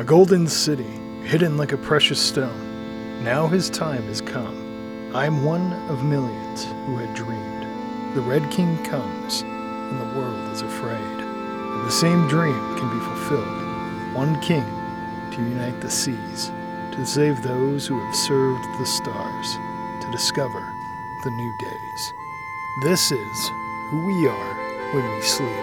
golden city, hidden like a precious stone. Now his time has come. I am one of millions who had dreamed. The Red King comes, and the world is afraid. And the same dream can be fulfilled. One king to unite the seas, to save those who have served the stars, to discover the new days. This is who we are when we sleep.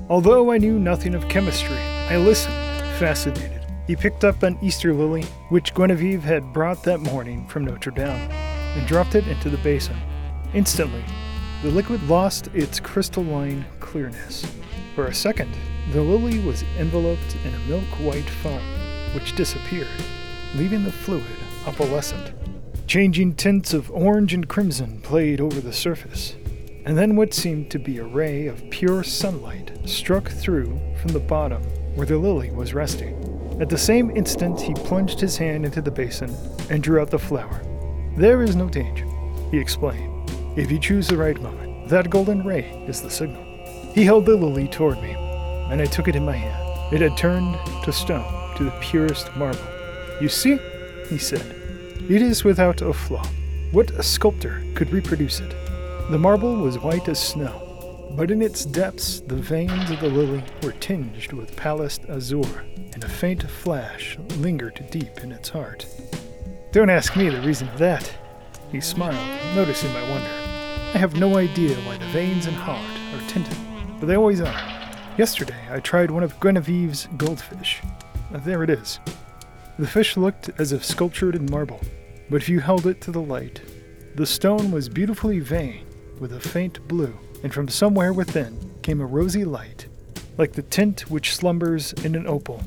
Although I knew nothing of chemistry, I listened, fascinated. He picked up an Easter lily, which Guinevere had brought that morning from Notre Dame, and dropped it into the basin. Instantly, the liquid lost its crystalline clearness. For a second, the lily was enveloped in a milk-white foam, which disappeared, leaving the fluid opalescent. Changing tints of orange and crimson played over the surface, and then what seemed to be a ray of pure sunlight struck through from the bottom where the lily was resting. At the same instant, he plunged his hand into the basin and drew out the flower. "There is no danger," he explained. "If you choose the right moment, that golden ray is the signal." He held the lily toward me, and I took it in my hand. It had turned to stone, to the purest marble. "You see," he said, "it is without a flaw. What a sculptor could reproduce it?" The marble was white as snow, but in its depths the veins of the lily were tinged with palest azure, and a faint flash lingered deep in its heart. "Don't ask me the reason of that," he smiled, noticing my wonder. "I have no idea why the veins and heart are tinted, but they always are. Yesterday I tried one of Guinevere's goldfish. There it is." The fish looked as if sculptured in marble, but if you held it to the light, the stone was beautifully veined with a faint blue, and from somewhere within came a rosy light, like the tint which slumbers in an opal.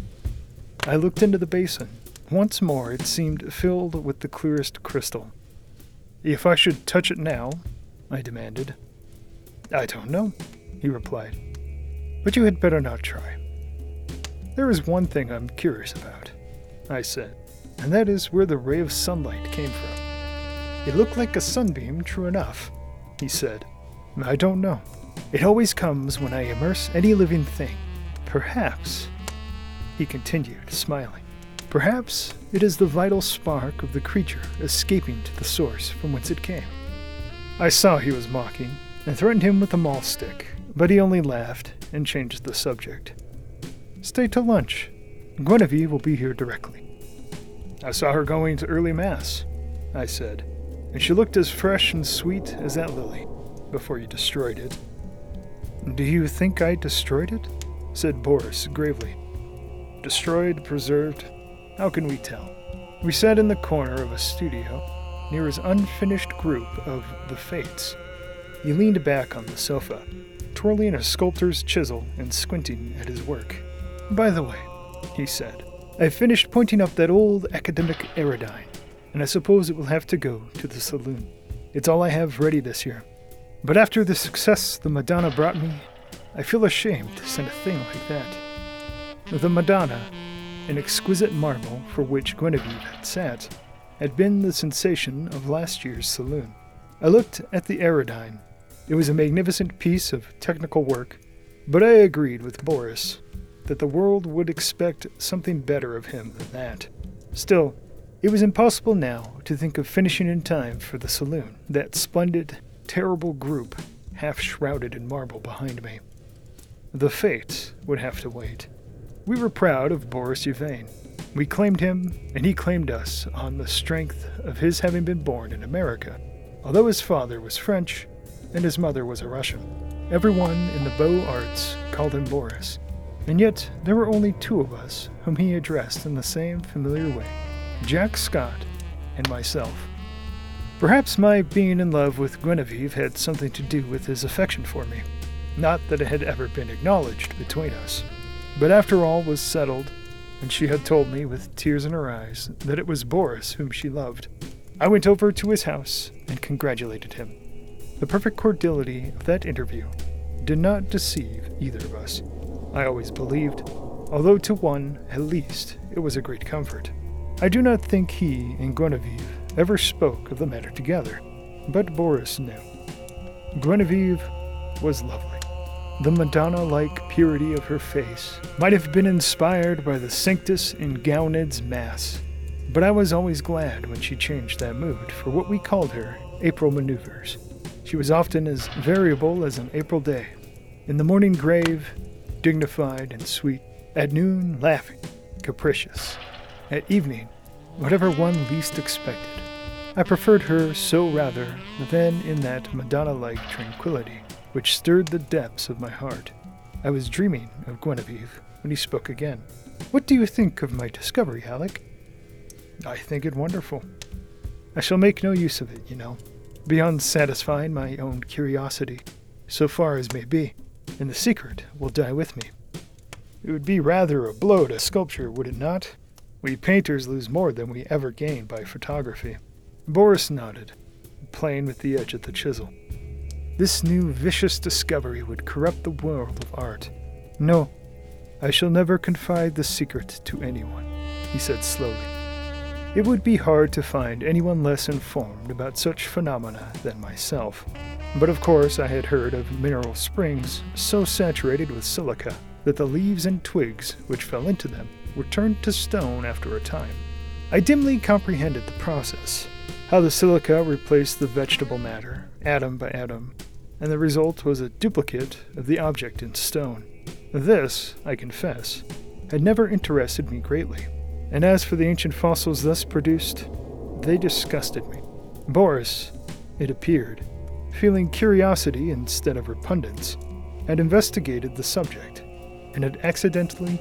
I looked into the basin. Once more it seemed filled with the clearest crystal. "If I should touch it now?" I demanded. "I don't know," he replied. "But you had better not try." "There is one thing I'm curious about," I said, "and that is where the ray of sunlight came from." "It looked like a sunbeam, true enough," he said. "I don't know. It always comes when I immerse any living thing. Perhaps," he continued, smiling, "perhaps it is the vital spark of the creature escaping to the source from whence it came." I saw he was mocking, and threatened him with a maul stick, but he only laughed and changed the subject. "Stay to lunch. Guinevere will be here directly." "I saw her going to early mass," I said, "and she looked as fresh and sweet as that lily, before you destroyed it." "Do you think I destroyed it?" said Boris gravely. "Destroyed, preserved, how can we tell?" We sat in the corner of a studio, near his unfinished group of The Fates. He leaned back on the sofa, twirling a sculptor's chisel and squinting at his work. "By the way," he said, "I've finished pointing up that old academic Aerodyne, and I suppose it will have to go to the saloon. It's all I have ready this year. But after the success the Madonna brought me, I feel ashamed to send a thing like that." The Madonna, an exquisite marble for which Guinevere had sat, had been the sensation of last year's saloon. I looked at the Aerodyne. It was a magnificent piece of technical work, but I agreed with Boris that the world would expect something better of him than that. Still, it was impossible now to think of finishing in time for the saloon, that splendid, terrible group half shrouded in marble behind me. The Fates would have to wait. We were proud of Boris Yvain. We claimed him, and he claimed us on the strength of his having been born in America, although his father was French and his mother was a Russian. Everyone in the Beaux Arts called him Boris, and yet there were only two of us whom he addressed in the same familiar way, Jack Scott and myself. Perhaps my being in love with Guinevere had something to do with his affection for me. Not that it had ever been acknowledged between us, but after all was settled, and she had told me with tears in her eyes that it was Boris whom she loved, I went over to his house and congratulated him. The perfect cordiality of that interview did not deceive either of us. I always believed, although to one, at least, it was a great comfort. I do not think he and Guinevere ever spoke of the matter together, but Boris knew. Guinevere was lovely. The Madonna-like purity of her face might have been inspired by the Sanctus in Gaunid's Mass, but I was always glad when she changed that mood for what we called her April maneuvers. She was often as variable as an April day. In the morning grave, dignified and sweet. At noon, laughing, capricious. At evening, whatever one least expected. I preferred her so rather than in that Madonna-like tranquility which stirred the depths of my heart. I was dreaming of Guinevere when he spoke again. What do you think of my discovery, Alec? I think it wonderful. I shall make no use of it, beyond satisfying my own curiosity, so far as may be, and the secret will die with me. It would be rather a blow to sculpture, would it not? We painters lose more than we ever gain by photography. Boris nodded, playing with the edge of the chisel. This new vicious discovery would corrupt the world of art. No, I shall never confide the secret to anyone, he said slowly. It would be hard to find anyone less informed about such phenomena than myself. But of course I had heard of mineral springs so saturated with silica that the leaves and twigs which fell into them were turned to stone after a time. I dimly comprehended the process, how the silica replaced the vegetable matter, atom by atom, and the result was a duplicate of the object in stone. This, I confess, had never interested me greatly, and as for the ancient fossils thus produced, they disgusted me. Boris, it appeared, feeling curiosity instead of repugnance, had investigated the subject, and had accidentally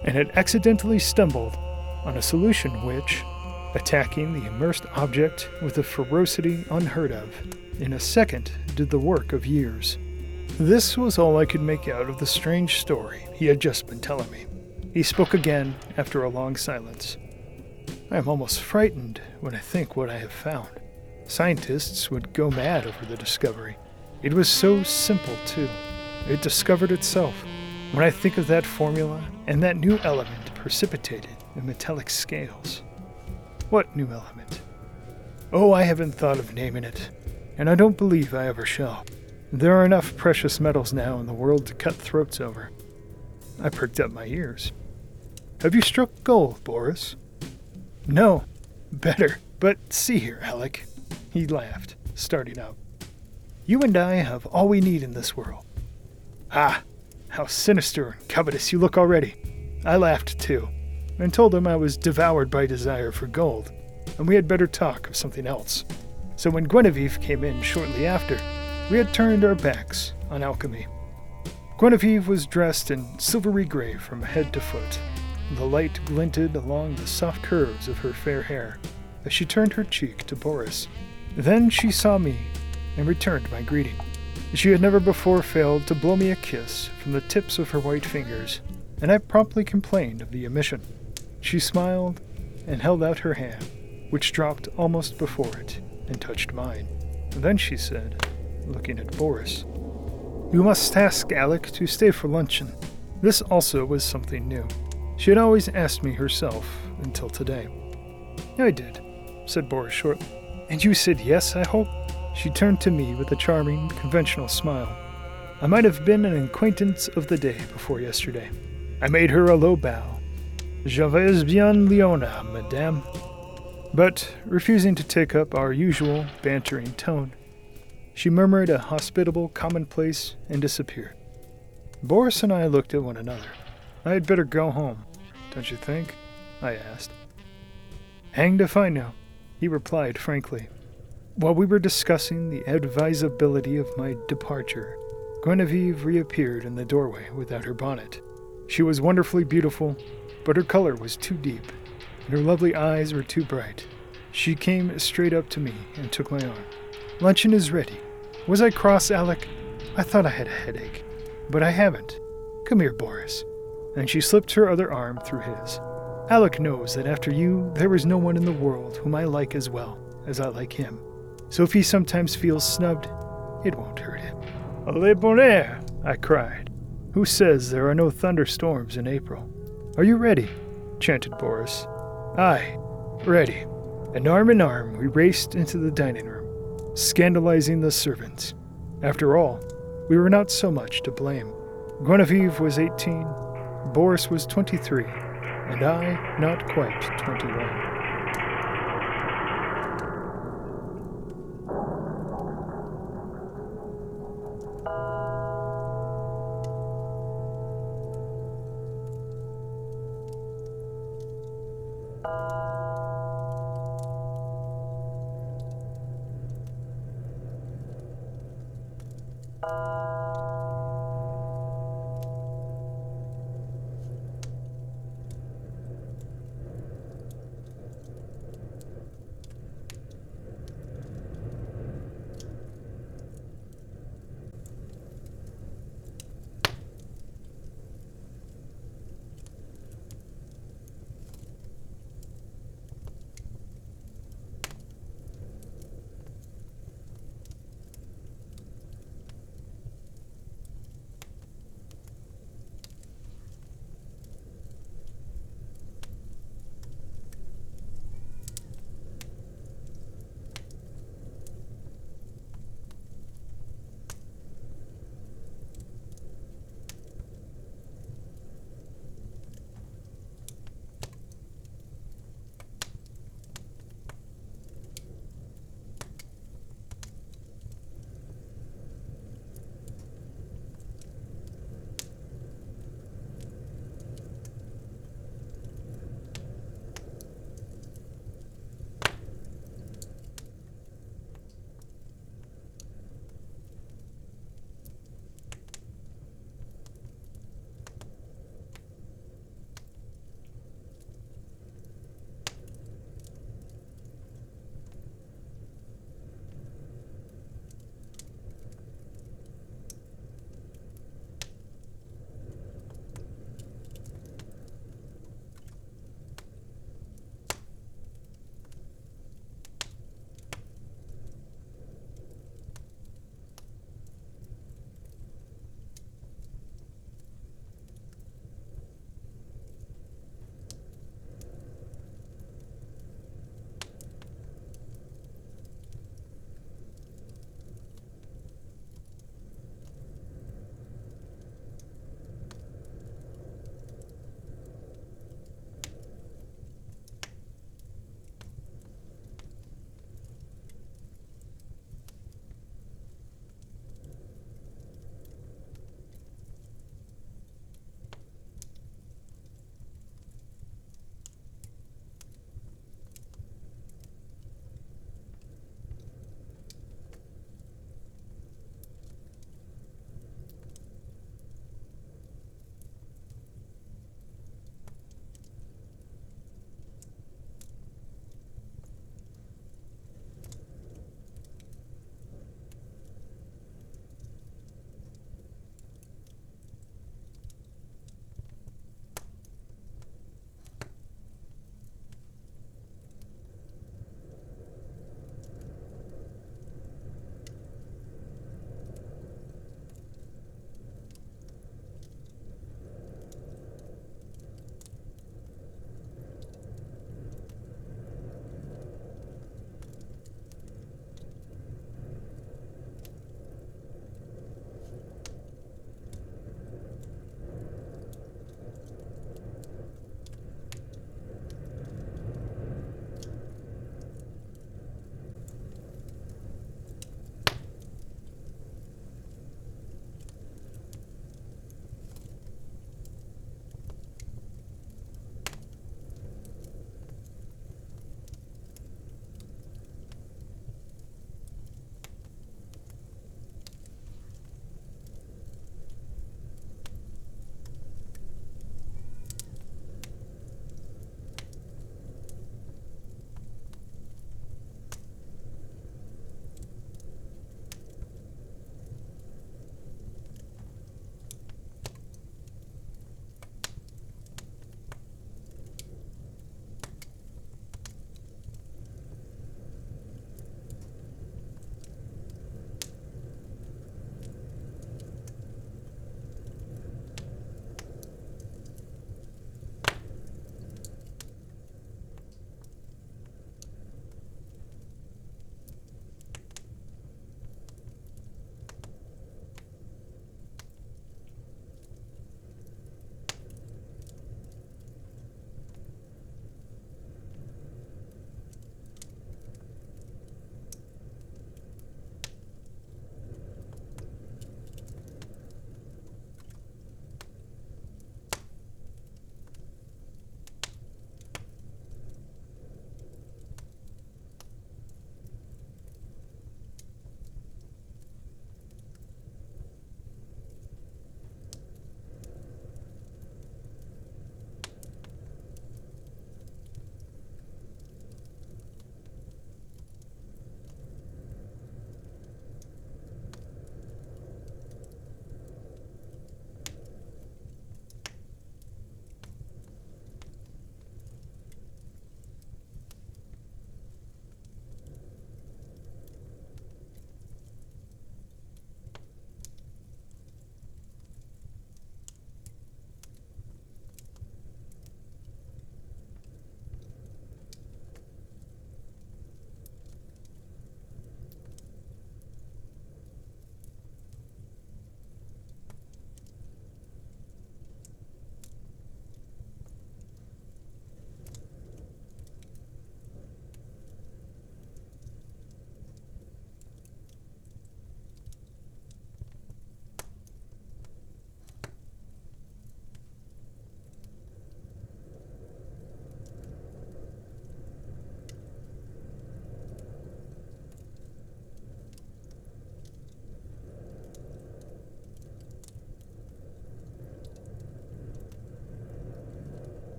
stumbled on a solution which, attacking the immersed object with a ferocity unheard of, in a second did the work of years. This was all I could make out of the strange story he had just been telling me. He spoke again after a long silence. I am almost frightened when I think what I have found. Scientists would go mad over the discovery. It was so simple, too. It discovered itself. When I think of that formula and that new element precipitated in metallic scales. What new element? Oh, I haven't thought of naming it, and I don't believe I ever shall. There are enough precious metals now in the world to cut throats over. I perked up my ears. Have you struck gold, Boris? No. Better. But see here, Alec. He laughed, starting up. You and I have all we need in this world. Ah, how sinister and covetous you look already. I laughed too, and told him I was devoured by desire for gold, and we had better talk of something else. So when Guinevere came in shortly after, we had turned our backs on alchemy. Guinevere was dressed in silvery gray from head to foot. The light glinted along the soft curves of her fair hair as she turned her cheek to Boris. Then she saw me and returned my greeting. She had never before failed to blow me a kiss from the tips of her white fingers, and I promptly complained of the omission. She smiled and held out her hand, which dropped almost before it and touched mine. Then she said, looking at Boris, You must ask Alec to stay for luncheon. This also was something new. She had always asked me herself until today. I did, said Boris shortly. And you said yes, I hope? She turned to me with a charming, conventional smile. I might have been an acquaintance of the day before yesterday. I made her a low bow. Je vais bien, Leona, madame. But, refusing to take up our usual bantering tone, she murmured a hospitable commonplace and disappeared. Boris and I looked at one another. I had better go home, don't you think? I asked. Hanged if I know, he replied frankly. While we were discussing the advisability of my departure, Guinevere reappeared in the doorway without her bonnet. She was wonderfully beautiful, but her color was too deep, and her lovely eyes were too bright. She came straight up to me and took my arm. Luncheon is ready. Was I cross, Alec? I thought I had a headache, but I haven't. Come here, Boris. And she slipped her other arm through his. Alec knows that after you, there is no one in the world whom I like as well as I like him. So if he sometimes feels snubbed, it won't hurt him. Le bonheur, I cried. Who says there are no thunderstorms in April? Are you ready? Chanted Boris. Aye, ready. And arm in arm, we raced into the dining room, scandalizing the servants. After all, we were not so much to blame. Guinevere was 18, Boris was 23, and I not quite 21.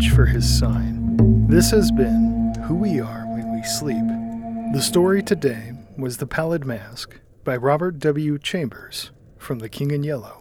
watch for his sign. This has been Who We Are When We Sleep. The story today was The Pallid Mask by Robert W. Chambers from The King in Yellow.